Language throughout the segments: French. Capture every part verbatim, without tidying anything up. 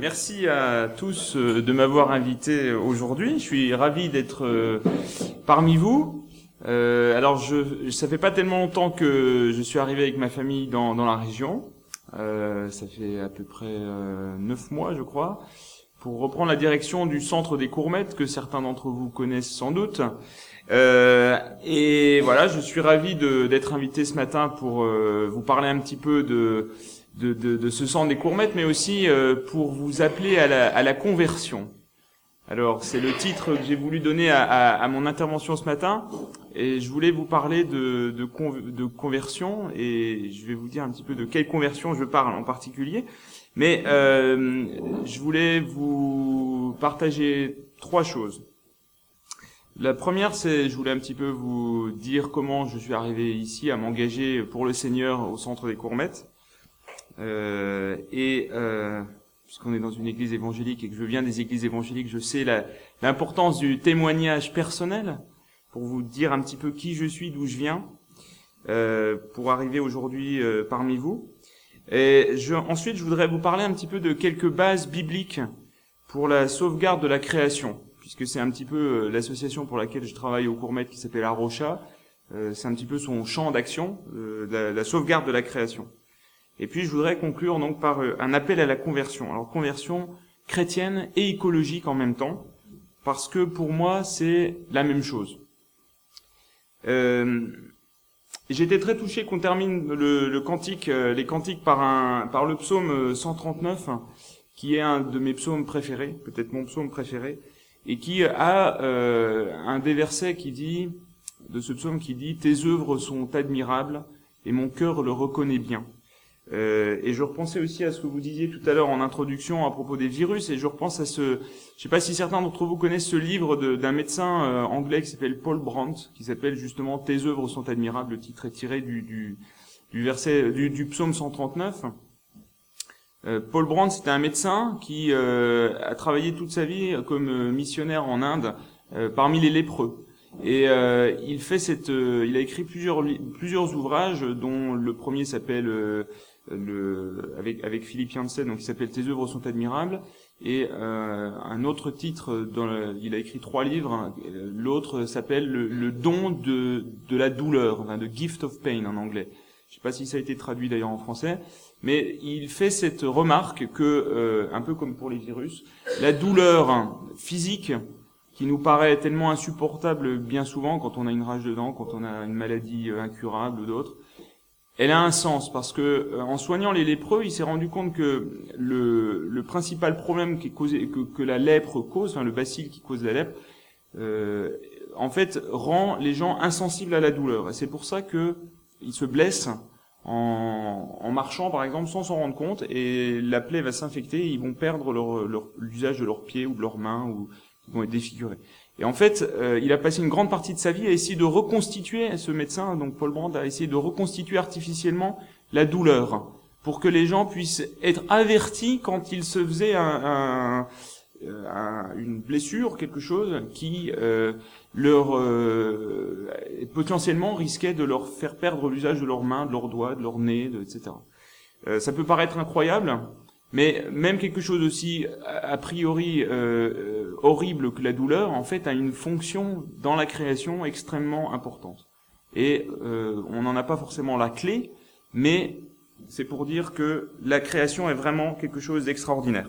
Merci à tous de m'avoir invité aujourd'hui. Je suis ravi d'être parmi vous. Euh, alors, je, ça fait pas tellement longtemps que je suis arrivé avec ma famille dans, dans la région. Euh, ça fait à peu près euh, neuf mois, je crois, pour reprendre la direction du centre des Courmettes que certains d'entre vous connaissent sans doute. Euh, et voilà, je suis ravi de, d'être invité ce matin pour euh, vous parler un petit peu de De, de, de ce centre des Courmettes, mais aussi euh, pour vous appeler à la, à la conversion. Alors, c'est le titre que j'ai voulu donner à, à, à mon intervention ce matin, et je voulais vous parler de, de, con, de conversion, et je vais vous dire un petit peu de quelle conversion je parle en particulier. Mais euh, je voulais vous partager trois choses. La première, c'est, je voulais un petit peu vous dire comment je suis arrivé ici à m'engager pour le Seigneur au centre des Courmettes. Euh, et euh, puisqu'on est dans une église évangélique et que je viens des églises évangéliques, je sais la, l'importance du témoignage personnel pour vous dire un petit peu qui je suis, d'où je viens, euh, pour arriver aujourd'hui euh, parmi vous. Et je, ensuite, je voudrais vous parler un petit peu de quelques bases bibliques pour la sauvegarde de la création, puisque c'est un petit peu euh, l'association pour laquelle je travaille au Courmettes qui s'appelle Arocha. Euh, c'est un petit peu son champ d'action, euh, la, la sauvegarde de la création. Et puis, je voudrais conclure donc par un appel à la conversion. Alors, conversion chrétienne et écologique en même temps, parce que pour moi, c'est la même chose. Euh, j'ai été très touché qu'on termine le, le cantique, les cantiques par un, par le psaume cent trente-neuf, qui est un de mes psaumes préférés, peut-être mon psaume préféré, et qui a euh, un des versets qui dit, de ce psaume qui dit « Tes œuvres sont admirables, et mon cœur le reconnaît bien ». Euh, et je repensais aussi à ce que vous disiez tout à l'heure en introduction à propos des virus, et je repense à ce, je sais pas si certains d'entre vous connaissent ce livre de, d'un médecin euh, anglais qui s'appelle Paul Brandt, qui s'appelle justement « Tes œuvres sont admirables », le titre est tiré du, du, du verset, du, du psaume cent trente-neuf. Euh, Paul Brandt, c'était un médecin qui euh, a travaillé toute sa vie comme missionnaire en Inde, euh, parmi les lépreux. Et euh, il fait cette, euh, il a écrit plusieurs plusieurs ouvrages, dont le premier s'appelle euh, le avec avec Philippe Yancey, donc il s'appelle Tes œuvres sont admirables, et euh, un autre titre, dans le, il a écrit trois livres. L'autre s'appelle le, le don de de la douleur, enfin, The Gift of Pain en anglais. Je sais pas si ça a été traduit d'ailleurs en français, mais il fait cette remarque que, euh, un peu comme pour les virus, la douleur physique qui nous paraît tellement insupportable bien souvent quand on a une rage de dents, quand on a une maladie incurable ou d'autres, elle a un sens parce que en soignant les lépreux, il s'est rendu compte que le, le principal problème qui est causé, que, que la lèpre cause, enfin le bacille qui cause la lèpre, euh, en fait rend les gens insensibles à la douleur. Et c'est pour ça que ils se blessent en, en marchant par exemple sans s'en rendre compte, et la plaie va s'infecter et ils vont perdre leur, leur, l'usage de leurs pieds ou de leurs mains, ou ils vont être défigurés. Et en fait, euh, il a passé une grande partie de sa vie à essayer de reconstituer, ce médecin, donc Paul Brandt, a essayé de reconstituer artificiellement la douleur, pour que les gens puissent être avertis quand ils se faisaient un, un, un, une blessure, quelque chose qui euh, leur euh, potentiellement risquait de leur faire perdre l'usage de leurs mains, de leurs doigts, de leur nez, de, et cetera. Euh, ça peut paraître incroyable, mais même quelque chose aussi a priori euh, horrible que la douleur, en fait, a une fonction dans la création extrêmement importante. Et euh, on n'en a pas forcément la clé, mais c'est pour dire que la création est vraiment quelque chose d'extraordinaire,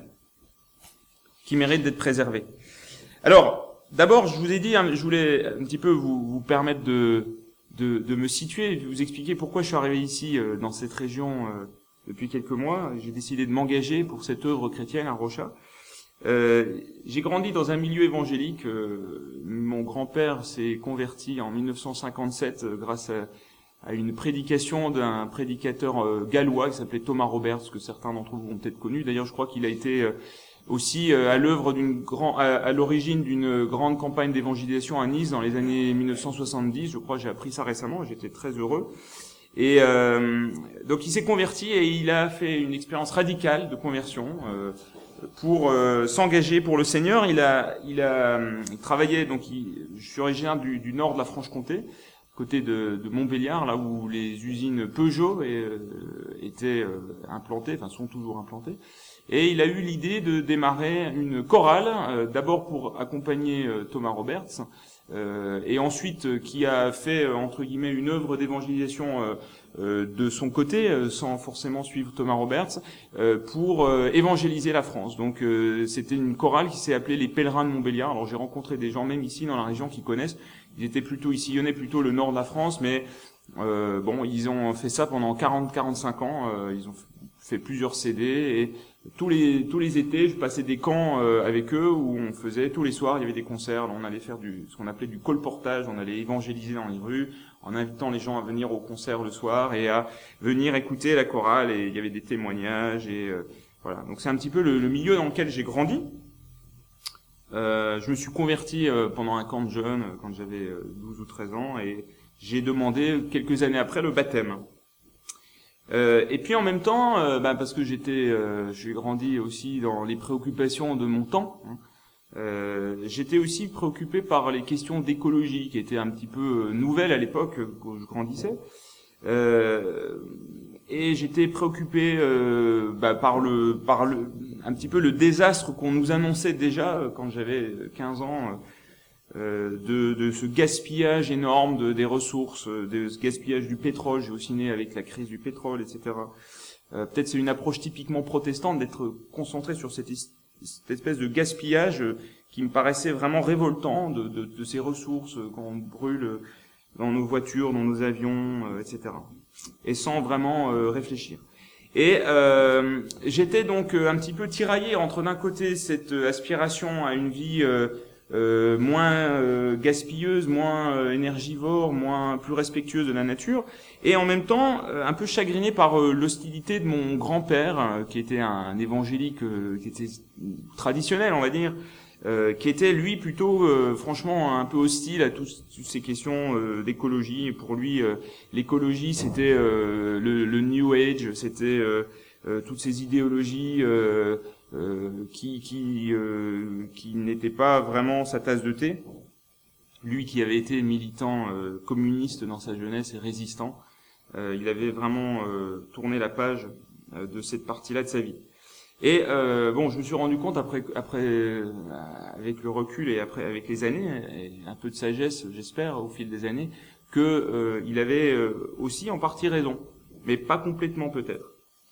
qui mérite d'être préservé. Alors, d'abord, je vous ai dit, je voulais un petit peu vous, vous permettre de, de, de me situer, de vous expliquer pourquoi je suis arrivé ici, euh, dans cette région, euh, depuis quelques mois. J'ai décidé de m'engager pour cette œuvre chrétienne à Arocha. Euh, j'ai grandi dans un milieu évangélique. Euh, mon grand-père s'est converti en mille neuf cent cinquante-sept euh, grâce à, à une prédication d'un prédicateur euh, gallois qui s'appelait Thomas Roberts, que certains d'entre vous ont peut-être connu. D'ailleurs, je crois qu'il a été euh, aussi euh, à l'œuvre d'une grand, à, à l'origine d'une grande campagne d'évangélisation à Nice dans les années mille neuf cent soixante-dix. Je crois que j'ai appris ça récemment. J'étais très heureux. Et euh, donc il s'est converti et il a fait une expérience radicale de conversion euh, pour euh, s'engager pour le Seigneur. Il a, il a il travaillé, donc il, je suis originaire du, du nord de la Franche-Comté, côté de, de Montbéliard, là où les usines Peugeot et, euh, étaient euh, implantées, enfin sont toujours implantées. Et il a eu l'idée de démarrer une chorale, euh, d'abord pour accompagner euh, Thomas Roberts, euh, et ensuite euh, qui a fait, euh, entre guillemets, une œuvre d'évangélisation euh, euh, de son côté, euh, sans forcément suivre Thomas Roberts, euh, pour euh, évangéliser la France. Donc euh, c'était une chorale qui s'est appelée les Pèlerins de Montbéliard. Alors j'ai rencontré des gens même ici dans la région qui connaissent. Ils étaient plutôt, ils sillonnaient plutôt le nord de la France, mais euh, bon, ils ont fait ça pendant quarante à quarante-cinq ans. Euh, ils ont fait plusieurs C D et tous les tous les étés, je passais des camps euh, avec eux où on faisait tous les soirs, il y avait des concerts, on allait faire du ce qu'on appelait du colportage, on allait évangéliser dans les rues en invitant les gens à venir au concert le soir et à venir écouter la chorale, et il y avait des témoignages et euh, voilà. Donc c'est un petit peu le, le milieu dans lequel j'ai grandi. Euh, je me suis converti euh, pendant un camp de jeunes quand j'avais euh, douze ou treize ans, et j'ai demandé quelques années après le baptême. Euh, et puis en même temps, euh, bah, parce que j'étais, euh, j'ai grandi aussi dans les préoccupations de mon temps, hein, euh, j'étais aussi préoccupé par les questions d'écologie qui étaient un petit peu nouvelles à l'époque quand je grandissais. Euh, et j'étais préoccupé euh, bah, par le, par le, un petit peu le désastre qu'on nous annonçait déjà quand j'avais quinze ans. Euh, de, de ce gaspillage énorme de, des ressources, de ce gaspillage du pétrole. J'ai aussi né avec la crise du pétrole, et cetera. Euh, peut-être c'est une approche typiquement protestante d'être concentré sur cette, cette espèce de gaspillage qui me paraissait vraiment révoltant de, de, de ces ressources qu'on brûle dans nos voitures, dans nos avions, euh, et cetera. Et sans vraiment euh, réfléchir. Et euh, j'étais donc un petit peu tiraillé entre d'un côté cette aspiration à une vie euh, Euh, moins euh, gaspilleuse, moins euh, énergivore, moins plus respectueuse de la nature, et en même temps euh, un peu chagriné par euh, l'hostilité de mon grand-père, euh, qui était un, un évangélique, euh, qui était traditionnel, on va dire, euh, qui était lui plutôt, euh, franchement, un peu hostile à toutes ces questions euh, d'écologie. Pour lui, euh, l'écologie, c'était euh, le, le New Age, c'était euh, euh, toutes ces idéologies. Euh, Euh, qui qui euh, qui n'était pas vraiment sa tasse de thé. Lui qui avait été militant euh, communiste dans sa jeunesse et résistant, euh, il avait vraiment euh, tourné la page euh, de cette partie-là de sa vie. Et euh, bon, je me suis rendu compte après après euh, avec le recul et après avec les années et un peu de sagesse, j'espère, au fil des années, que euh, il avait euh, aussi en partie raison, mais pas complètement peut-être.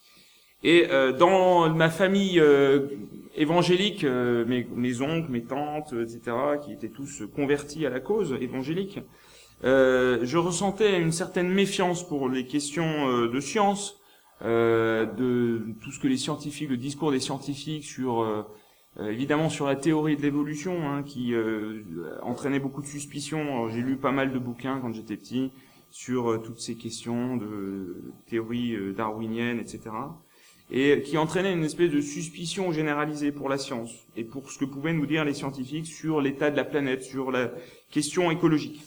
Et euh, dans ma famille euh, évangélique, euh, mes, mes oncles, mes tantes, et cetera, qui étaient tous convertis à la cause évangélique, euh, je ressentais une certaine méfiance pour les questions euh, de science, euh, de tout ce que les scientifiques, le discours des scientifiques sur, euh, évidemment sur la théorie de l'évolution, hein, qui euh, entraînait beaucoup de suspicions. Alors, j'ai lu pas mal de bouquins quand j'étais petit sur euh, toutes ces questions de théorie euh, darwinienne, et cetera, et qui entraînait une espèce de suspicion généralisée pour la science et pour ce que pouvaient nous dire les scientifiques sur l'état de la planète, sur la question écologique.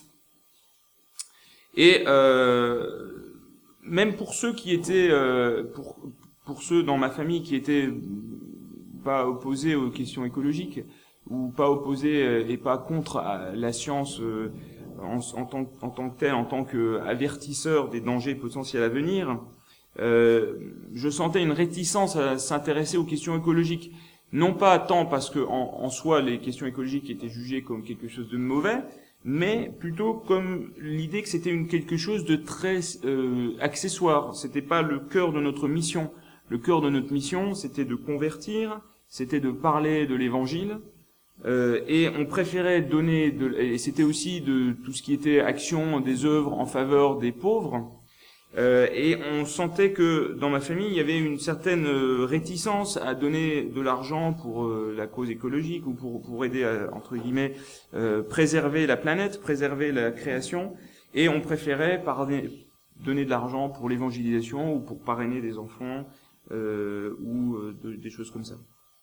Et euh, même pour ceux qui étaient, euh, pour, pour ceux dans ma famille qui étaient pas opposés aux questions écologiques, ou pas opposés et pas contre la science euh, en, en, tant, en tant que telle, en tant qu'avertisseur des dangers potentiels à venir, Euh, je sentais une réticence à s'intéresser aux questions écologiques, non pas tant parce que en, en soi les questions écologiques étaient jugées comme quelque chose de mauvais, mais plutôt comme l'idée que c'était une quelque chose de très euh, accessoire. C'était pas le cœur de notre mission. Le cœur de notre mission, c'était de convertir, c'était de parler de l'Évangile, euh, et on préférait donner, de, et c'était aussi de tout ce qui était action des œuvres en faveur des pauvres. Euh, et on sentait que dans ma famille, il y avait une certaine euh, réticence à donner de l'argent pour euh, la cause écologique ou pour, pour aider à, entre guillemets, euh, préserver la planète, préserver la création, et on préférait parler, donner de l'argent pour l'évangélisation ou pour parrainer des enfants euh, ou euh, de, des choses comme ça.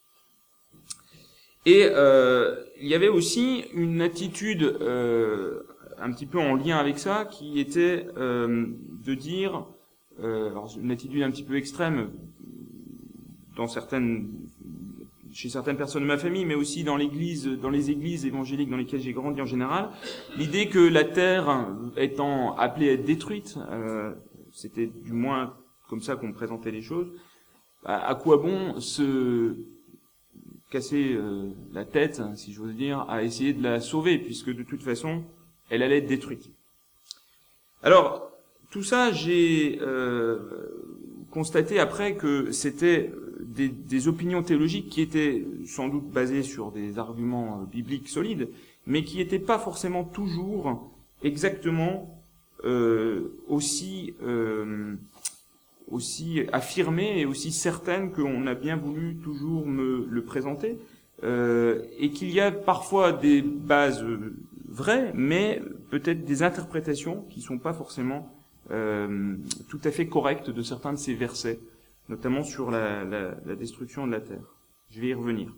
Et euh, il y avait aussi une attitude euh, un petit peu en lien avec ça, qui était euh, de dire, euh, alors une attitude un petit peu extrême dans certaines, chez certaines personnes de ma famille, mais aussi dans l'église, dans les églises évangéliques dans lesquelles j'ai grandi en général, l'idée que la terre étant appelée à être détruite, euh, c'était du moins comme ça qu'on présentait les choses, à, à quoi bon se casser euh, la tête, si j'ose dire, à essayer de la sauver, puisque de toute façon, elle allait être détruite. Alors, tout ça, j'ai euh, constaté après que c'était des, des opinions théologiques qui étaient sans doute basées sur des arguments bibliques solides, mais qui n'étaient pas forcément toujours exactement euh, aussi euh, aussi affirmées et aussi certaines qu'on a bien voulu toujours me le présenter, euh, et qu'il y a parfois des bases vraies, mais peut-être des interprétations qui sont pas forcément euh, tout à fait correctes de certains de ces versets, notamment sur la, la, la destruction de la terre. Je vais y revenir.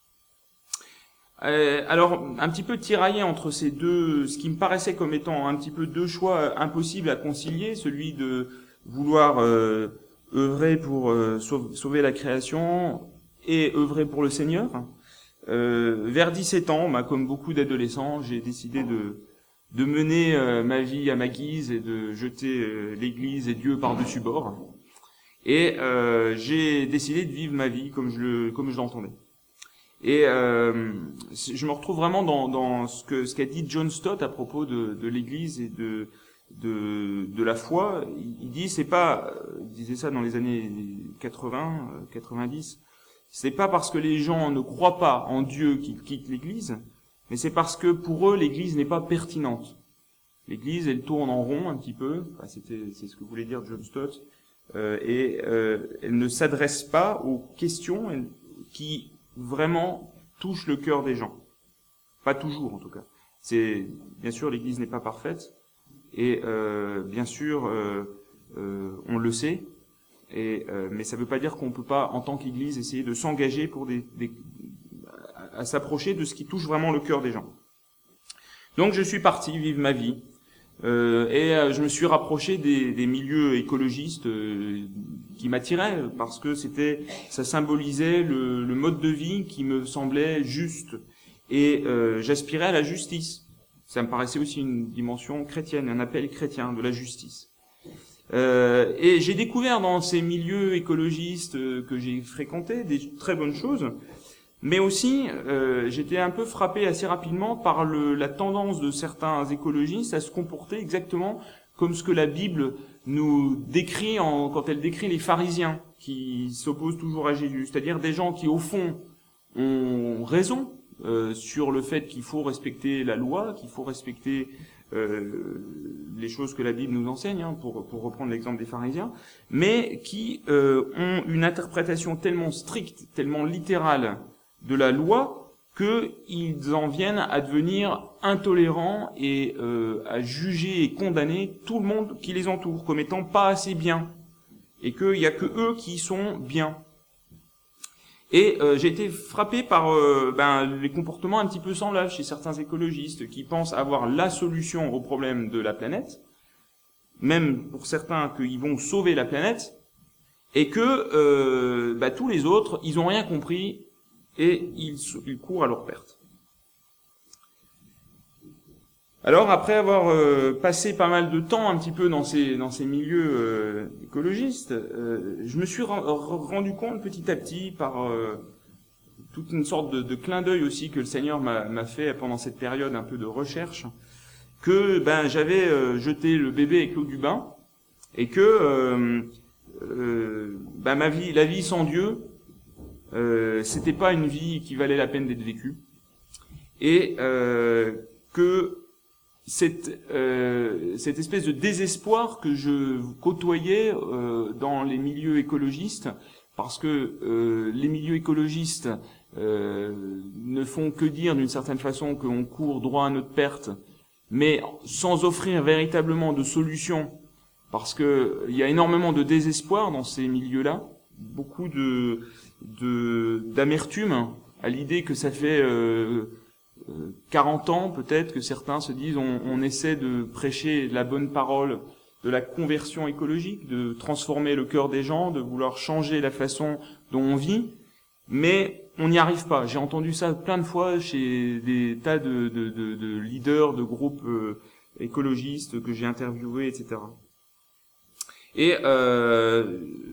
Euh, alors, un petit peu tiraillé entre ces deux, ce qui me paraissait comme étant un petit peu deux choix impossibles à concilier, celui de vouloir euh, œuvrer pour euh, sauver la création et œuvrer pour le Seigneur. Euh, vers dix-sept ans, bah, comme beaucoup d'adolescents, j'ai décidé de, de mener euh, ma vie à ma guise et de jeter euh, l'Église et Dieu par-dessus bord. Et euh, j'ai décidé de vivre ma vie comme je le, comme je l'entendais. Et euh, je me retrouve vraiment dans, dans ce que ce qu'a dit John Stott à propos de, de l'Église et de de de la foi. Il dit c'est pas, il disait ça dans les années quatre-vingts, quatre-vingt-dix. C'est pas parce que les gens ne croient pas en Dieu qu'ils quittent l'Église, mais c'est parce que pour eux l'Église n'est pas pertinente. L'Église, elle tourne en rond un petit peu. Enfin, c'était c'est ce que voulait dire John Stott. Euh, et euh, elle ne s'adresse pas aux questions qui vraiment touchent le cœur des gens. Pas toujours, en tout cas. C'est bien sûr, l'Église n'est pas parfaite, et euh, bien sûr, euh, euh, on le sait. Et euh, mais ça ne veut pas dire qu'on peut pas, en tant qu'Église, essayer de s'engager pour des, des à, à s'approcher de ce qui touche vraiment le cœur des gens. Donc, je suis parti vivre ma vie. Euh, et euh, je me suis rapproché des, des milieux écologistes euh, qui m'attiraient parce que c'était, ça symbolisait le, le mode de vie qui me semblait juste, et euh, j'aspirais à la justice. Ça me paraissait aussi une dimension chrétienne, un appel chrétien de la justice. Euh, et j'ai découvert dans ces milieux écologistes euh, que j'ai fréquentés des très bonnes choses. Mais aussi, euh, j'étais un peu frappé assez rapidement par le, la tendance de certains écologistes à se comporter exactement comme ce que la Bible nous décrit en, quand elle décrit les pharisiens qui s'opposent toujours à Jésus, c'est-à-dire des gens qui, au fond, ont raison euh, sur le fait qu'il faut respecter la loi, qu'il faut respecter euh, les choses que la Bible nous enseigne, hein, pour, pour reprendre l'exemple des pharisiens, mais qui euh, ont une interprétation tellement stricte, tellement littérale de la loi, qu'ils en viennent à devenir intolérants et euh, à juger et condamner tout le monde qui les entoure comme étant pas assez bien, et qu'il y a que eux qui sont bien. Et euh, j'ai été frappé par euh, ben, les comportements un petit peu semblables chez certains écologistes qui pensent avoir la solution au problème de la planète, même pour certains qu'ils vont sauver la planète, et que euh, ben, tous les autres, ils ont rien compris, et ils, ils courent à leur perte. Alors, après avoir euh, passé pas mal de temps un petit peu dans ces, dans ces milieux euh, écologistes, euh, je me suis rendu compte petit à petit, par euh, toute une sorte de, de clin d'œil aussi que le Seigneur m'a, m'a fait pendant cette période un peu de recherche, que ben j'avais euh, jeté le bébé avec l'eau du bain, et que euh, euh, ben ma vie, la vie sans Dieu, Euh, c'était pas une vie qui valait la peine d'être vécue, et euh, que cette euh, cette espèce de désespoir que je côtoyais euh, dans les milieux écologistes, parce que euh, les milieux écologistes euh, ne font que dire d'une certaine façon qu'on court droit à notre perte, mais sans offrir véritablement de solution, parce que il y a énormément de désespoir dans ces milieux-là, beaucoup de de d'amertume à l'idée que ça fait euh, quarante ans peut-être que certains se disent on, on essaie de prêcher la bonne parole de la conversion écologique, de transformer le cœur des gens, de vouloir changer la façon dont on vit, mais on n'y arrive pas. J'ai entendu ça plein de fois chez des tas de, de, de, de leaders de groupes euh, écologistes que j'ai interviewés, et cetera. Et euh,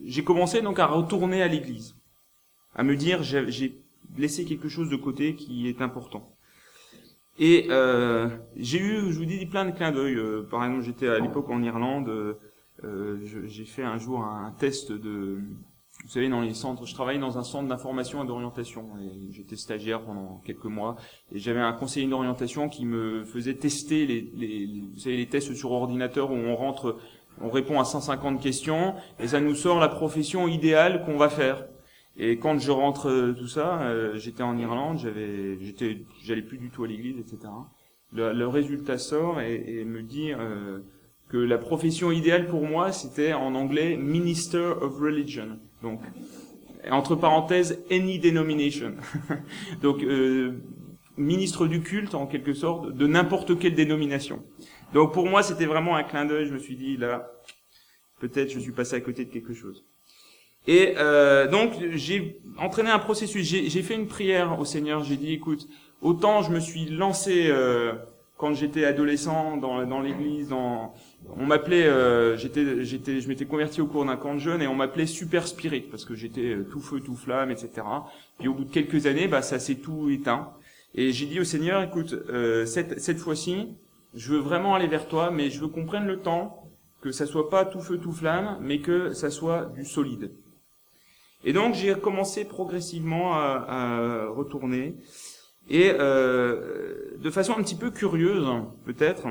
j'ai commencé donc à retourner à l'église, à me dire j'ai, j'ai laissé quelque chose de côté qui est important. Et euh, j'ai eu, je vous dis, plein de clins d'œil. Euh, par exemple, j'étais à l'époque en Irlande, euh, je, j'ai fait un jour un test de, vous savez, dans les centres, je travaillais dans un centre d'information et d'orientation, et j'étais stagiaire pendant quelques mois, et j'avais un conseiller d'orientation qui me faisait tester les, les, les vous savez, les tests sur ordinateur où on rentre, on répond à cent cinquante questions, et ça nous sort la profession idéale qu'on va faire. Et quand je rentre euh, tout ça, euh, j'étais en Irlande, j'avais, j'étais, j'allais plus du tout à l'église, et cetera. Le, le résultat sort et, et me dit euh, que la profession idéale pour moi, c'était en anglais Minister of Religion. Donc, entre parenthèses, any denomination. Donc, euh, ministre du culte en quelque sorte de n'importe quelle dénomination. Donc pour moi, c'était vraiment un clin d'œil. Je me suis dit là, peut-être je suis passé à côté de quelque chose. Et euh, donc, j'ai entraîné un processus. J'ai, j'ai fait une prière au Seigneur. J'ai dit, écoute, autant je me suis lancé euh, quand j'étais adolescent dans, dans l'église. Dans, on m'appelait, euh, j'étais, j'étais, je m'étais converti au cours d'un camp de jeunes et on m'appelait Super Spirit parce que j'étais tout feu, tout flamme, et cetera. Puis au bout de quelques années, bah ça s'est tout éteint. Et j'ai dit au Seigneur, écoute, euh, cette, cette fois-ci, je veux vraiment aller vers toi, mais je veux qu'on prenne le temps, que ça soit pas tout feu, tout flamme, mais que ça soit du solide. Et donc j'ai commencé progressivement à, à retourner, et euh, de façon un petit peu curieuse peut-être,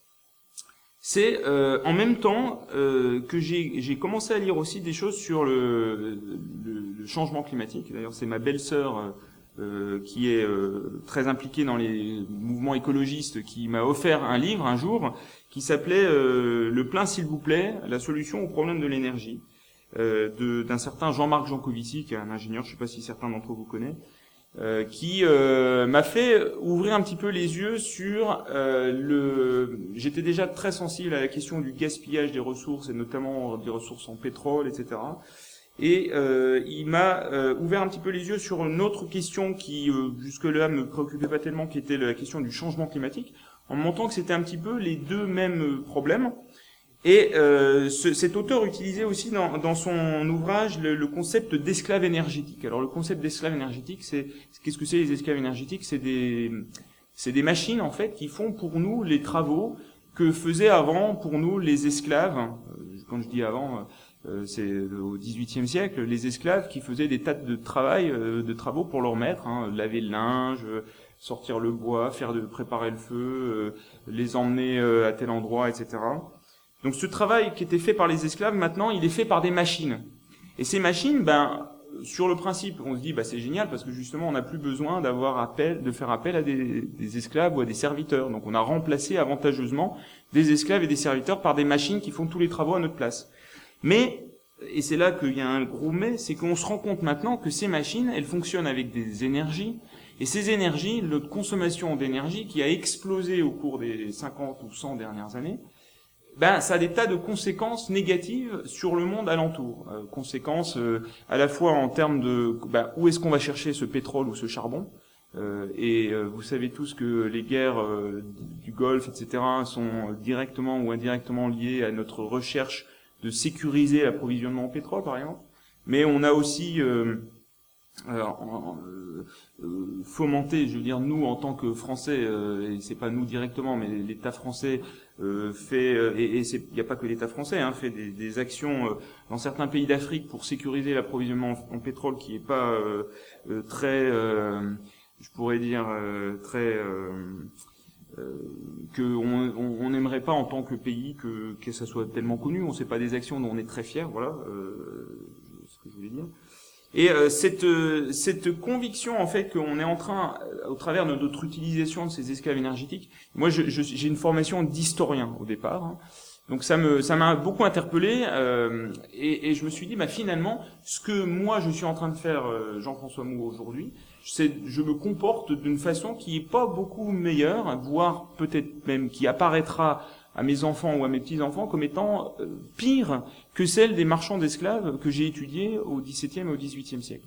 c'est euh, en même temps euh, que j'ai, j'ai commencé à lire aussi des choses sur le, le, le changement climatique. D'ailleurs c'est ma belle-sœur euh, qui est euh, très impliquée dans les mouvements écologistes qui m'a offert un livre un jour qui s'appelait euh, « Le plein s'il vous plaît, la solution au problème de l'énergie ». Euh, de, d'un certain Jean-Marc Jancovici, qui est un ingénieur, je ne sais pas si certains d'entre vous connaissent, euh, qui euh, m'a fait ouvrir un petit peu les yeux sur euh, le... J'étais déjà très sensible à la question du gaspillage des ressources, et notamment des ressources en pétrole, et cetera. Et euh, il m'a euh, ouvert un petit peu les yeux sur une autre question qui, euh, jusque-là, me préoccupait pas tellement, qui était la question du changement climatique, en montrant que c'était un petit peu les deux mêmes problèmes. Et euh, ce, cet auteur utilisait aussi dans, dans son ouvrage le, le concept d'esclave énergétique. Alors le concept d'esclave énergétique, c'est qu'est-ce que c'est les esclaves énergétiques ? C'est des c'est des machines en fait qui font pour nous les travaux que faisaient avant pour nous les esclaves. Quand je dis avant, euh, c'est au dix-huitième siècle, les esclaves qui faisaient des tas de travail, euh, de travaux pour leur maître, hein, laver le linge, sortir le bois, faire de préparer le feu, euh, les emmener euh, à tel endroit, et cetera. Donc ce travail qui était fait par les esclaves, maintenant, il est fait par des machines. Et ces machines, ben, sur le principe, on se dit, bah c'est génial parce que justement, on n'a plus besoin d'avoir appel, de faire appel à des, des esclaves ou à des serviteurs. Donc on a remplacé avantageusement des esclaves et des serviteurs par des machines qui font tous les travaux à notre place. Mais, et c'est là qu'il y a un gros mais, c'est qu'on se rend compte maintenant que ces machines, elles fonctionnent avec des énergies. Et ces énergies, notre consommation d'énergie qui a explosé au cours des cinquante ou cent dernières années, ben ça a des tas de conséquences négatives sur le monde alentour. Euh, conséquences euh, à la fois en termes de ben, où est-ce qu'on va chercher ce pétrole ou ce charbon. Euh, et euh, vous savez tous que les guerres euh, du Golfe, et cetera, sont directement ou indirectement liées à notre recherche de sécuriser l'approvisionnement en pétrole, par exemple. Mais on a aussi euh, euh, euh, euh, fomenté, je veux dire, nous en tant que Français, euh, et c'est pas nous directement, mais l'État français Euh, fait euh, et il n'y a pas que l'État français, hein, fait des, des actions euh, dans certains pays d'Afrique pour sécuriser l'approvisionnement en, en pétrole qui est pas euh, euh, très, euh, je pourrais dire euh, très euh, euh, que on, on, on n'aimerait pas en tant que pays que que ça soit tellement connu. On sait pas des actions dont on est très fier, voilà euh, ce que je voulais dire. Et euh, cette euh, cette conviction en fait qu'on est en train, au travers de notre utilisation de ces esclaves énergétiques, moi je, je, j'ai une formation d'historien au départ, hein, donc ça me ça m'a beaucoup interpellé euh, et, et je me suis dit bah finalement ce que moi je suis en train de faire, euh, Jean-François Mou aujourd'hui, c'est je me comporte d'une façon qui est pas beaucoup meilleure, voire peut-être même qui apparaîtra à mes enfants ou à mes petits-enfants comme étant euh, pire que celle des marchands d'esclaves que j'ai étudiés au dix-septième et au dix-huitième siècle.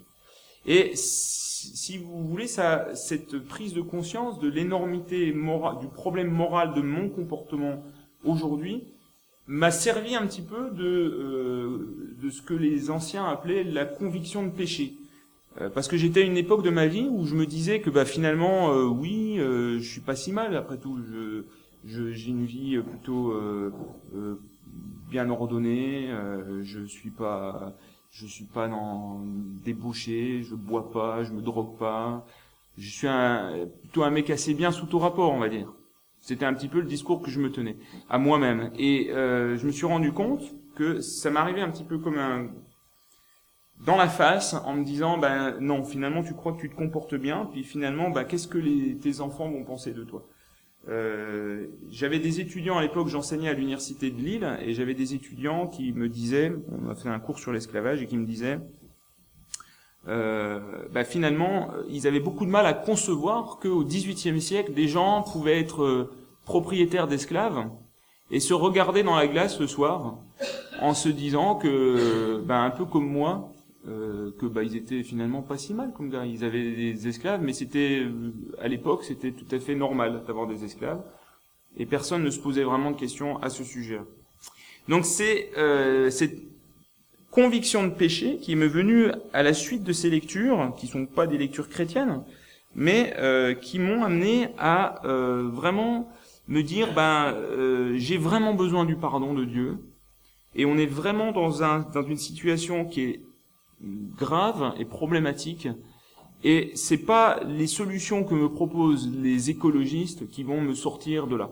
Et si, si vous voulez, ça, cette prise de conscience de l'énormité morale, du problème moral de mon comportement aujourd'hui, m'a servi un petit peu de, euh, de ce que les anciens appelaient la conviction de péché. Euh, parce que j'étais à une époque de ma vie où je me disais que bah finalement, euh, oui, euh, je suis pas si mal, après tout, je, je, j'ai une vie plutôt euh, euh, bien ordonnée, euh, je suis pas... Je suis pas dans débauché, je bois pas, je me drogue pas. Je suis un, plutôt un mec assez bien sous tout rapport, on va dire. C'était un petit peu le discours que je me tenais à moi-même. Et euh, je me suis rendu compte que ça m'arrivait un petit peu comme un dans la face, en me disant, ben non, finalement tu crois que tu te comportes bien, puis finalement, ben qu'est-ce que les, tes enfants vont penser de toi? Euh, j'avais des étudiants à l'époque, j'enseignais à l'université de Lille, et j'avais des étudiants qui me disaient, on a fait un cours sur l'esclavage, et qui me disaient, euh, bah finalement, ils avaient beaucoup de mal à concevoir qu'au dix-huitième siècle, des gens pouvaient être euh, propriétaires d'esclaves et se regarder dans la glace le soir en se disant que, bah, un peu comme moi, euh, que bah ils étaient finalement pas si mal comme gars. Ils avaient des esclaves, mais c'était à l'époque c'était tout à fait normal d'avoir des esclaves et personne ne se posait vraiment de questions à ce sujet. Donc c'est euh, cette conviction de péché qui m'est venue à la suite de ces lectures, qui sont pas des lectures chrétiennes, mais euh, qui m'ont amené à euh, vraiment me dire ben euh, j'ai vraiment besoin du pardon de Dieu et on est vraiment dans un dans une situation qui est grave et problématique et c'est pas les solutions que me proposent les écologistes qui vont me sortir de là.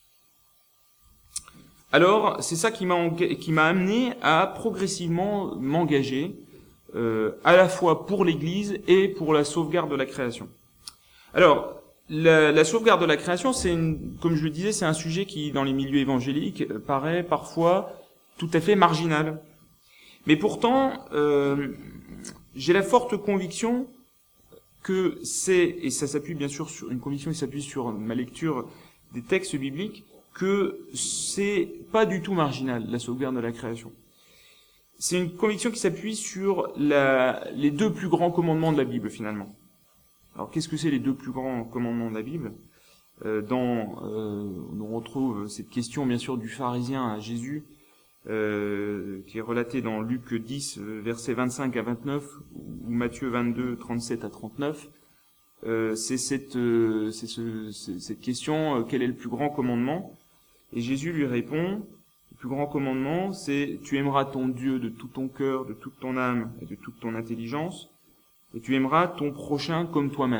Alors, c'est ça qui m'a qui m'a amené à progressivement m'engager euh, à la fois pour l'Église et pour la sauvegarde de la création. Alors, la, la sauvegarde de la création, c'est une, comme je le disais, c'est un sujet qui, dans les milieux évangéliques, paraît parfois tout à fait marginal. Mais pourtant, euh, j'ai la forte conviction que c'est, et ça s'appuie bien sûr sur une conviction qui s'appuie sur ma lecture des textes bibliques, que c'est pas du tout marginal, la sauvegarde de la création. C'est une conviction qui s'appuie sur la, les deux plus grands commandements de la Bible, finalement. Alors, qu'est-ce que c'est les deux plus grands commandements de la Bible ? euh, dans, euh, on retrouve cette question, bien sûr, du pharisien à Jésus, euh, qui est relatée dans Luc dix, versets vingt-cinq à vingt-neuf, ou Matthieu vingt-deux, trente-sept à trente-neuf. Euh, c'est cette, euh, c'est ce, c'est cette question, euh, quel est le plus grand commandement ? Et Jésus lui répond, le plus grand commandement, c'est « Tu aimeras ton Dieu de tout ton cœur, de toute ton âme et de toute ton intelligence, et tu aimeras ton prochain comme toi-même. »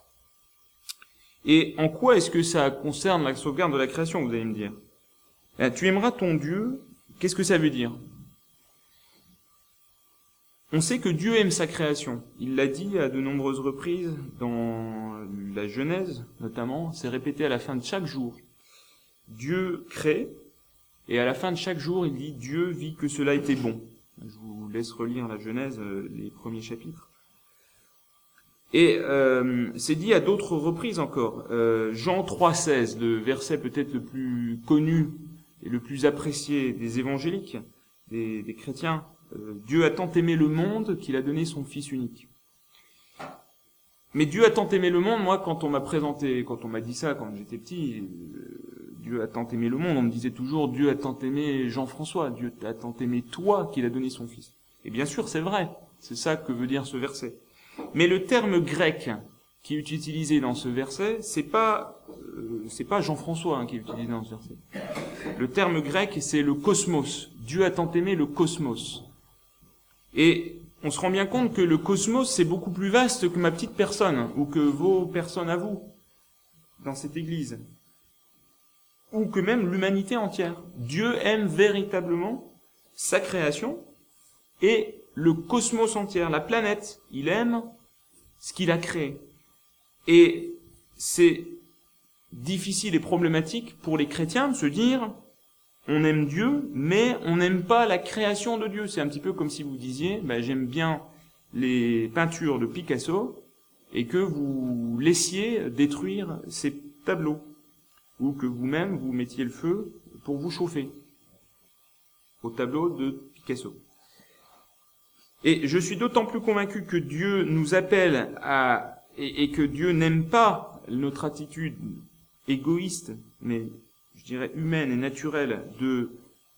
Et en quoi est-ce que ça concerne la sauvegarde de la création, vous allez me dire ? Eh, tu aimeras ton Dieu, qu'est-ce que ça veut dire ? On sait que Dieu aime sa création. Il l'a dit à de nombreuses reprises dans la Genèse, notamment, c'est répété à la fin de chaque jour. Dieu crée, et à la fin de chaque jour, il dit « Dieu vit que cela était bon ». Je vous laisse relire la Genèse, les premiers chapitres. Et euh, c'est dit à d'autres reprises encore. Euh, Jean trois seize, le verset peut-être le plus connu et le plus apprécié des évangéliques, des, des chrétiens. Euh, Dieu a tant aimé le monde qu'il a donné son Fils unique. Mais Dieu a tant aimé le monde, moi, quand on m'a présenté, quand on m'a dit ça, quand j'étais petit, euh, Dieu a tant aimé le monde, on me disait toujours, Dieu a tant aimé Jean-François, Dieu a tant aimé toi qu'il a donné son Fils. Et bien sûr, c'est vrai, c'est ça que veut dire ce verset. Mais le terme grec qui est utilisé dans ce verset, c'est pas, euh, c'est pas Jean-François hein, qui est utilisé dans ce verset. Le terme grec, c'est le cosmos. Dieu a tant aimé le cosmos. Et on se rend bien compte que le cosmos, c'est beaucoup plus vaste que ma petite personne, ou que vos personnes à vous, dans cette église. Ou que même l'humanité entière. Dieu aime véritablement sa création et le cosmos entier, la planète. Il aime ce qu'il a créé. Et c'est difficile et problématique pour les chrétiens de se dire on aime Dieu, mais on n'aime pas la création de Dieu. C'est un petit peu comme si vous disiez ben, j'aime bien les peintures de Picasso et que vous laissiez détruire ces tableaux ou que vous-même vous mettiez le feu pour vous chauffer au tableau de Picasso. Et je suis d'autant plus convaincu que Dieu nous appelle à, et, et que Dieu n'aime pas notre attitude égoïste, mais je dirais humaine et naturelle, de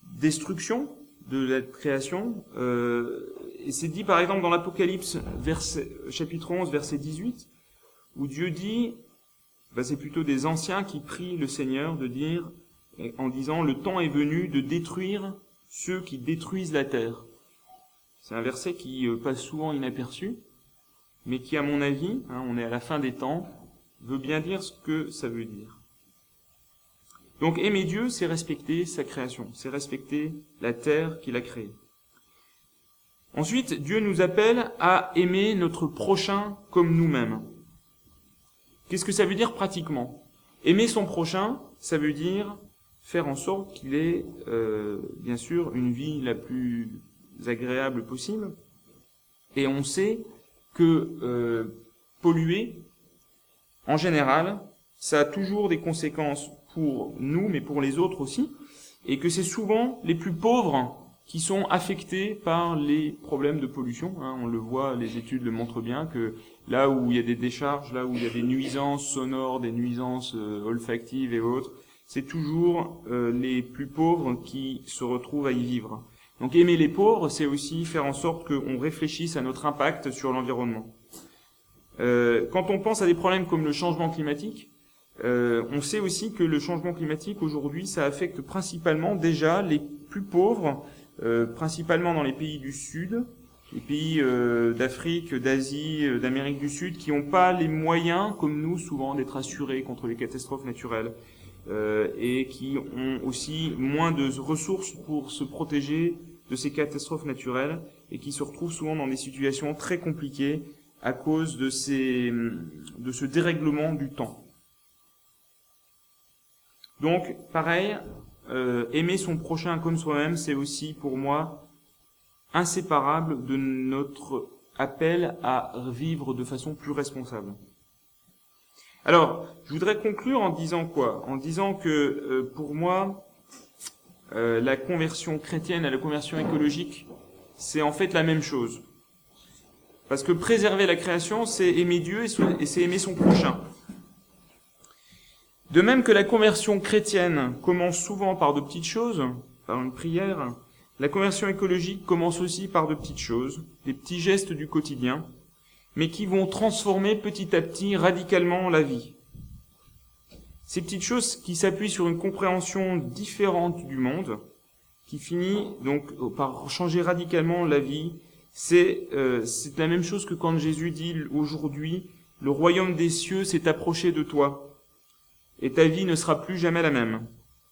destruction de la création. Euh, et c'est dit par exemple dans l'Apocalypse, verset, chapitre onze, verset dix-huit, où Dieu dit, ben c'est plutôt des anciens qui prient le Seigneur de dire, en disant, le temps est venu de détruire ceux qui détruisent la terre. C'est un verset qui passe souvent inaperçu, mais qui, à mon avis, hein, on est à la fin des temps, veut bien dire ce que ça veut dire. Donc aimer Dieu, c'est respecter sa création, c'est respecter la terre qu'il a créée. Ensuite, Dieu nous appelle à aimer notre prochain comme nous-mêmes. Qu'est-ce que ça veut dire pratiquement ? Aimer son prochain, ça veut dire faire en sorte qu'il ait, euh, bien sûr, une vie la plus agréable possible. Et on sait que euh, polluer, en général, ça a toujours des conséquences pour nous, mais pour les autres aussi, et que c'est souvent les plus pauvres qui sont affectés par les problèmes de pollution. Hein, on le voit, les études le montrent bien, que là où il y a des décharges, là où il y a des nuisances sonores, des nuisances euh, olfactives et autres, c'est toujours euh, les plus pauvres qui se retrouvent à y vivre. Donc aimer les pauvres, c'est aussi faire en sorte qu'on réfléchisse à notre impact sur l'environnement. Euh, quand on pense à des problèmes comme le changement climatique, euh, on sait aussi que le changement climatique aujourd'hui, ça affecte principalement déjà les plus pauvres, euh, principalement dans les pays du Sud, les pays euh, d'Afrique, d'Asie, euh, d'Amérique du Sud, qui n'ont pas les moyens, comme nous souvent, d'être assurés contre les catastrophes naturelles, euh, et qui ont aussi moins de ressources pour se protéger de ces catastrophes naturelles, et qui se retrouvent souvent dans des situations très compliquées à cause de ces, de ce dérèglement du temps. Donc, pareil, euh, aimer son prochain comme soi-même, c'est aussi pour moi inséparable de notre appel à vivre de façon plus responsable. Alors, je voudrais conclure en disant quoi ? En disant que euh, pour moi, euh, la conversion chrétienne à la conversion écologique, c'est en fait la même chose. Parce que préserver la création, c'est aimer Dieu et c'est aimer son prochain. De même que la conversion chrétienne commence souvent par de petites choses, par une prière, la conversion écologique commence aussi par de petites choses, des petits gestes du quotidien, mais qui vont transformer petit à petit radicalement la vie. Ces petites choses qui s'appuient sur une compréhension différente du monde, qui finit donc par changer radicalement la vie, c'est, euh, c'est la même chose que quand Jésus dit aujourd'hui, le royaume des cieux s'est approché de toi. Et ta vie ne sera plus jamais la même.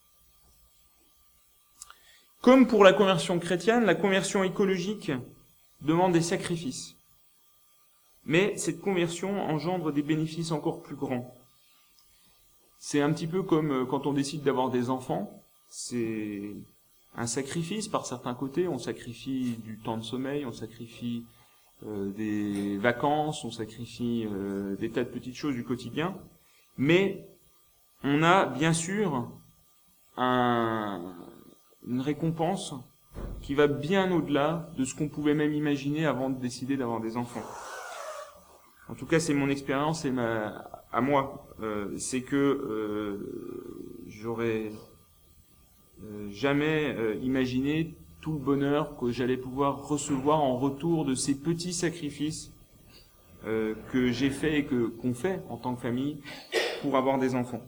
Comme pour la conversion chrétienne, la conversion écologique demande des sacrifices. Mais cette conversion engendre des bénéfices encore plus grands. C'est un petit peu comme quand on décide d'avoir des enfants. C'est un sacrifice par certains côtés. On sacrifie du temps de sommeil, on sacrifie euh, des vacances, on sacrifie euh, des tas de petites choses du quotidien. Mais on a bien sûr un, une récompense qui va bien au-delà de ce qu'on pouvait même imaginer avant de décider d'avoir des enfants. En tout cas, c'est mon expérience et ma, à moi. Euh, c'est que euh, j'aurais euh, jamais euh, imaginé tout le bonheur que j'allais pouvoir recevoir en retour de ces petits sacrifices euh, que j'ai fait et que qu'on fait en tant que famille pour avoir des enfants.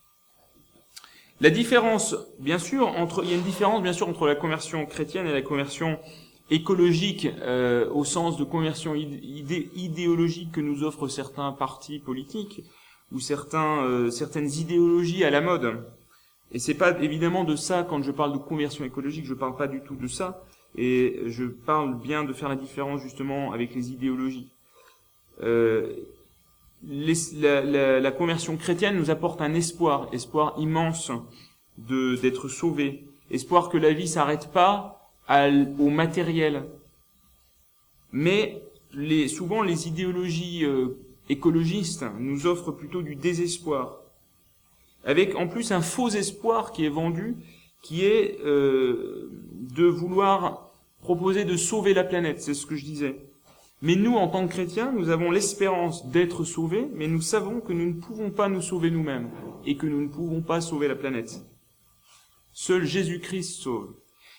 La différence, bien sûr, entre, il y a une différence, bien sûr, entre la conversion chrétienne et la conversion écologique, euh, au sens de conversion idé, idéologique que nous offrent certains partis politiques ou certains, euh, certaines idéologies à la mode. Et c'est pas évidemment de ça quand je parle de conversion écologique, je parle pas du tout de ça. Et je parle bien de faire la différence justement avec les idéologies. Euh, Les, la, la, la conversion chrétienne nous apporte un espoir, espoir immense de d'être sauvé, espoir que la vie s'arrête pas à, au matériel. Mais les, souvent les idéologies euh, écologistes nous offrent plutôt du désespoir, avec en plus un faux espoir qui est vendu, qui est euh, de vouloir proposer de sauver la planète, c'est ce que je disais. Mais nous, en tant que chrétiens, nous avons l'espérance d'être sauvés, mais nous savons que nous ne pouvons pas nous sauver nous-mêmes et que nous ne pouvons pas sauver la planète. Seul Jésus-Christ sauve.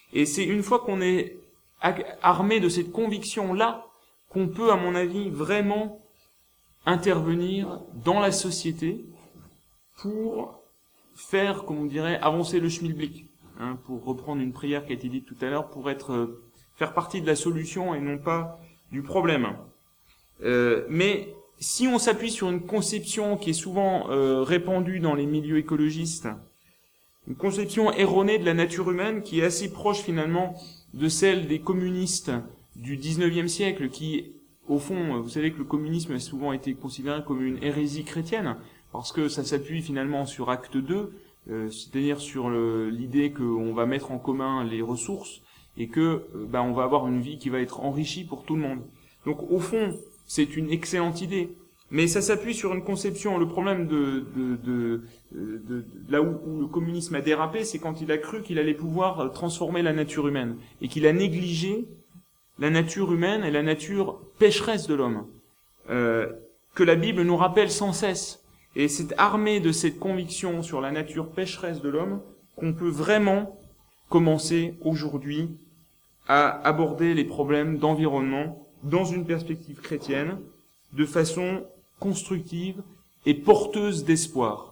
Et c'est une fois qu'on est armé de cette conviction-là qu'on peut, à mon avis, vraiment intervenir dans la société pour faire, comme on dirait, avancer le schmilblick, hein, pour reprendre une prière qui a été dite tout à l'heure, pour être euh, faire partie de la solution et non pas du problème. Euh, mais si on s'appuie sur une conception qui est souvent euh, répandue dans les milieux écologistes, une conception erronée de la nature humaine qui est assez proche finalement de celle des communistes du dix-neuvième siècle, qui, au fond, vous savez que le communisme a souvent été considéré comme une hérésie chrétienne, parce que ça s'appuie finalement sur acte deux, euh, c'est-à-dire sur le, l'idée qu'on va mettre en commun les ressources et que euh, bah, on va avoir une vie qui va être enrichie pour tout le monde. Donc au fond, c'est une excellente idée, mais ça s'appuie sur une conception. Le problème de, de, de, de, de là où, où le communisme a dérapé, c'est quand il a cru qu'il allait pouvoir transformer la nature humaine et qu'il a négligé la nature humaine et la nature pécheresse de l'homme, euh, que la Bible nous rappelle sans cesse. Et c'est armé de cette conviction sur la nature pécheresse de l'homme qu'on peut vraiment commencer aujourd'hui à aborder les problèmes d'environnement dans une perspective chrétienne, de façon constructive et porteuse d'espoir.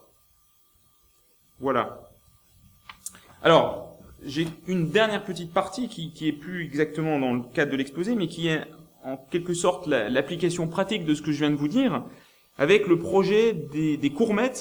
Voilà. Alors, j'ai une dernière petite partie qui, qui est plus exactement dans le cadre de l'exposé, mais qui est en quelque sorte la, l'application pratique de ce que je viens de vous dire, avec le projet des, des courmettes.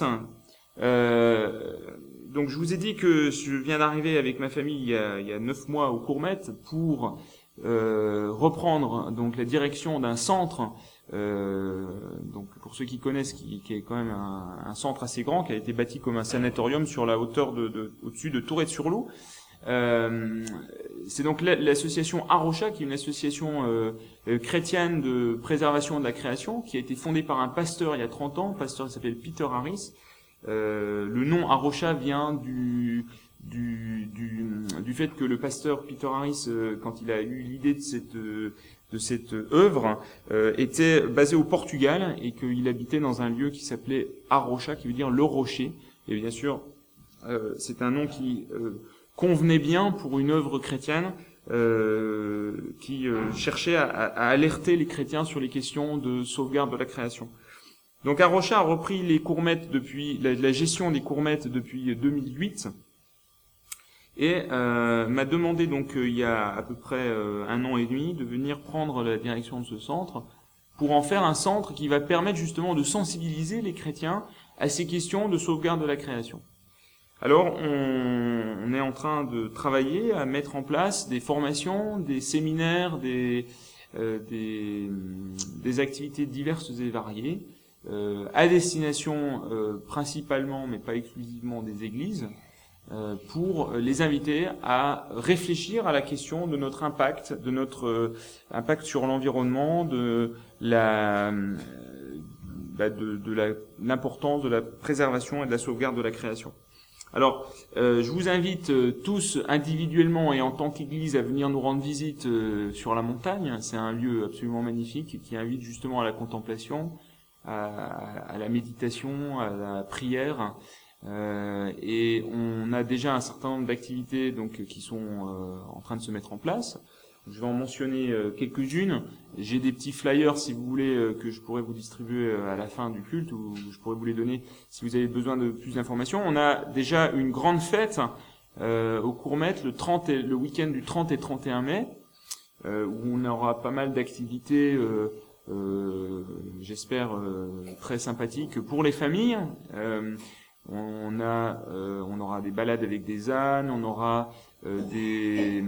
Euh, donc je vous ai dit que je viens d'arriver avec ma famille il y a, il y a neuf mois aux courmettes pour euh, reprendre donc la direction d'un centre. Euh, donc pour ceux qui connaissent, qui, qui est quand même un, un centre assez grand, qui a été bâti comme un sanatorium sur la hauteur de, de au-dessus de Tourette-sur-Loup. Euh, c'est donc l'association Arocha, qui est une association euh, euh, chrétienne de préservation de la création, qui a été fondée par un pasteur il y a trente ans, un pasteur qui s'appelle Peter Harris. Euh, le nom Arocha vient du, du, du, du fait que le pasteur Peter Harris, euh, quand il a eu l'idée de cette, euh, de cette œuvre, euh, était basé au Portugal et qu'il habitait dans un lieu qui s'appelait Arocha, qui veut dire le rocher. Et bien sûr, euh, c'est un nom qui euh, convenait bien pour une œuvre chrétienne euh, qui euh, cherchait à, à alerter les chrétiens sur les questions de sauvegarde de la création. Donc Arocha a repris les courmettes depuis la, la gestion des courmettes depuis deux mille huit et euh, m'a demandé donc euh, il y a à peu près euh, un an et demi de venir prendre la direction de ce centre pour en faire un centre qui va permettre justement de sensibiliser les chrétiens à ces questions de sauvegarde de la création. Alors, on, on est en train de travailler à mettre en place des formations, des séminaires, des, euh, des, des activités diverses et variées, euh, à destination euh, principalement, mais pas exclusivement, des églises, euh, pour les inviter à réfléchir à la question de notre impact, de notre euh, impact sur l'environnement, de la, euh, bah de, de la, l'importance de la préservation et de la sauvegarde de la création. Alors, euh, je vous invite euh, tous individuellement et en tant qu'Église à venir nous rendre visite euh, sur la montagne. C'est un lieu absolument magnifique qui invite justement à la contemplation, à, à la méditation, à la prière. Euh, et on a déjà un certain nombre d'activités donc qui sont euh, en train de se mettre en place. Je vais en mentionner euh, quelques-unes. J'ai des petits flyers, si vous voulez, euh, que je pourrais vous distribuer euh, à la fin du culte, ou je pourrais vous les donner si vous avez besoin de plus d'informations. On a déjà une grande fête euh, aux Courmettes le, trente et, le week-end du trente et trente et un mai, euh, où on aura pas mal d'activités, euh, euh, j'espère, euh, très sympathiques pour les familles. Euh, on, a, euh, on aura des balades avec des ânes, on aura euh, des...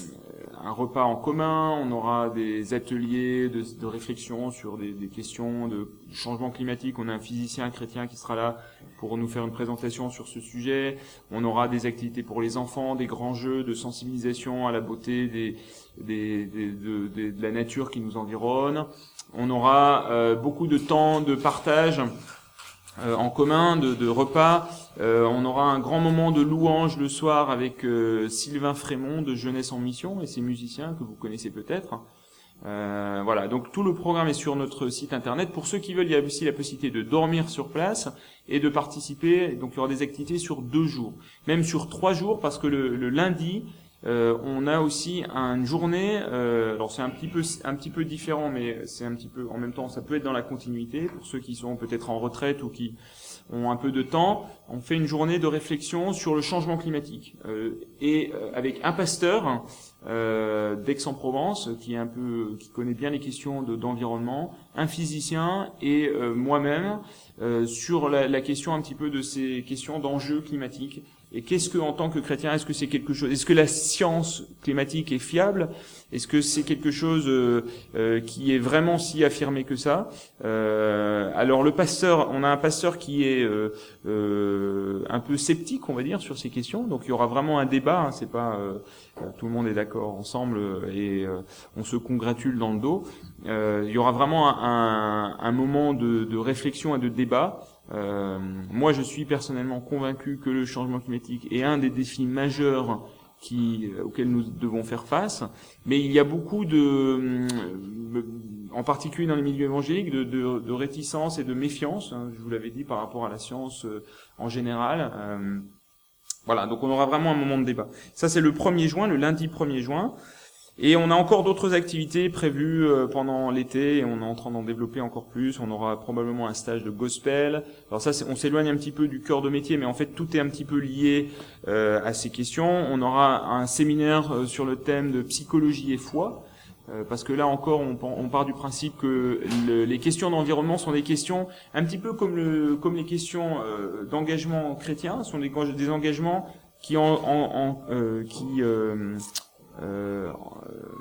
un repas en commun, on aura des ateliers de, de réflexion sur des, des questions de changement climatique. On a un physicien chrétien qui sera là pour nous faire une présentation sur ce sujet. On aura des activités pour les enfants, des grands jeux de sensibilisation à la beauté des, des, des, de, de, de la nature qui nous environne. On aura euh, beaucoup de temps de partage Euh, en commun, de, de repas. Euh, on aura un grand moment de louange le soir avec euh, Sylvain Frémont de Jeunesse en Mission et ses musiciens que vous connaissez peut-être. Euh, voilà, donc tout le programme est sur notre site internet. Pour ceux qui veulent, il y a aussi la possibilité de dormir sur place et de participer. Donc il y aura des activités sur deux jours, même sur trois jours, parce que le, le lundi, euh, on a aussi une journée. Euh, alors c'est un petit peu un petit peu différent, mais c'est un petit peu en même temps, ça peut être dans la continuité pour ceux qui sont peut-être en retraite ou qui ont un peu de temps. On fait une journée de réflexion sur le changement climatique euh, et euh, avec un pasteur euh, d'Aix-en-Provence qui est un peu qui connaît bien les questions de, d'environnement, un physicien et euh, moi-même euh, sur la, la question un petit peu de ces questions d'enjeux climatiques. Et qu'est-ce que, en tant que chrétien, est-ce que c'est quelque chose, est-ce que la science climatique est fiable? Est-ce que c'est quelque chose euh, euh, qui est vraiment si affirmé que ça? euh, Alors le pasteur, on a un pasteur qui est euh, euh, un peu sceptique, on va dire, sur ces questions. Donc il y aura vraiment un débat. Hein, c'est pas euh, tout le monde est d'accord ensemble et euh, on se congratule dans le dos. Euh, il y aura vraiment un, un, un moment de, de réflexion et de débat. Euh, moi, je suis personnellement convaincu que le changement climatique est un des défis majeurs qui, euh, auxquels nous devons faire face. Mais il y a beaucoup de, euh, en particulier dans les milieux évangéliques, de, de, de réticence et de méfiance. Hein, je vous l'avais dit par rapport à la science euh, en général. Euh, voilà, donc on aura vraiment un moment de débat. Ça, c'est le premier juin, le lundi premier juin. Et on a encore d'autres activités prévues pendant l'été, et on est en train d'en développer encore plus. On aura probablement un stage de gospel. Alors ça, c'est, on s'éloigne un petit peu du cœur de métier, mais en fait, tout est un petit peu lié euh, à ces questions. On aura un séminaire euh, sur le thème de psychologie et foi, euh, parce que là encore, on, on part du principe que le, les questions d'environnement sont des questions un petit peu comme, le, comme les questions euh, d'engagement chrétien, sont des, des engagements qui, en, en, en, euh, qui euh, Euh, euh,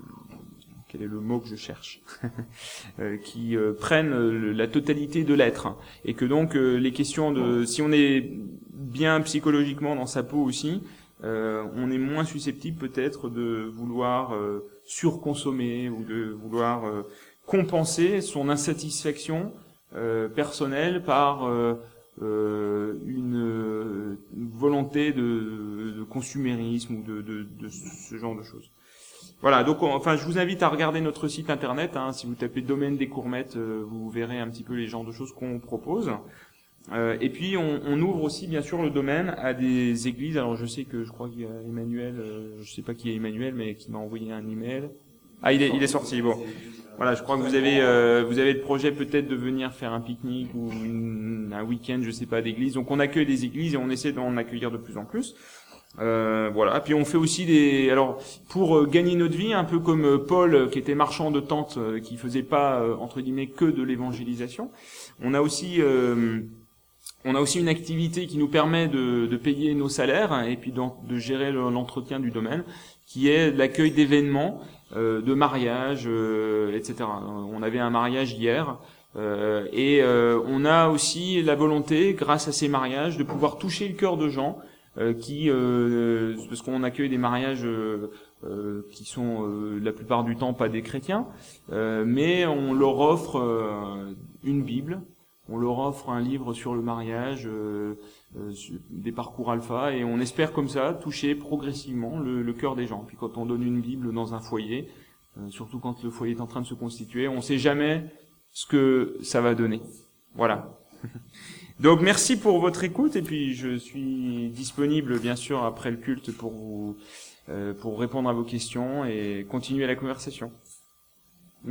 quel est le mot que je cherche euh, qui euh, prennent euh, la totalité de l'être, et que donc euh, les questions de si on est bien psychologiquement dans sa peau aussi, euh, on est moins susceptible peut-être de vouloir euh, surconsommer ou de vouloir euh, compenser son insatisfaction euh, personnelle par euh, Euh, une, euh, une volonté de, de consumérisme ou de, de, de ce genre de choses. Voilà, donc on, enfin je vous invite à regarder notre site internet. Hein, si vous tapez Domaine des Courmettes, euh, vous verrez un petit peu les genres de choses qu'on propose. Euh, et puis on, on ouvre aussi bien sûr le domaine à des églises. Alors je sais que je crois qu'il y a Emmanuel, euh, je sais pas qui est Emmanuel, mais qui m'a envoyé un email. Ah, il est, il est sorti. Bon, voilà, je crois que vous avez, euh, vous avez le projet peut-être de venir faire un pique-nique ou une, un week-end, je sais pas, d'église. Donc on accueille des églises et on essaie d'en accueillir de plus en plus. Euh, voilà. Puis on fait aussi des, alors pour euh, gagner notre vie, un peu comme euh, Paul euh, qui était marchand de tentes, euh, qui faisait pas euh, entre guillemets que de l'évangélisation. On a aussi euh, On a aussi une activité qui nous permet de, de payer nos salaires et puis de, de gérer le, l'entretien du domaine, qui est l'accueil d'événements, euh, de mariages, euh, et cetera. On avait un mariage hier euh, et euh, on a aussi la volonté, grâce à ces mariages, de pouvoir toucher le cœur de gens euh, qui, euh, parce qu'on accueille des mariages euh, euh, qui sont euh, la plupart du temps pas des chrétiens, euh, mais on leur offre euh, une Bible. On leur offre un livre sur le mariage, euh, euh, des parcours alpha, et on espère comme ça toucher progressivement le, le cœur des gens. Puis quand on donne une Bible dans un foyer, euh, surtout quand le foyer est en train de se constituer, on ne sait jamais ce que ça va donner. Voilà. Donc merci pour votre écoute, et puis je suis disponible bien sûr après le culte pour vous, euh, pour répondre à vos questions et continuer la conversation.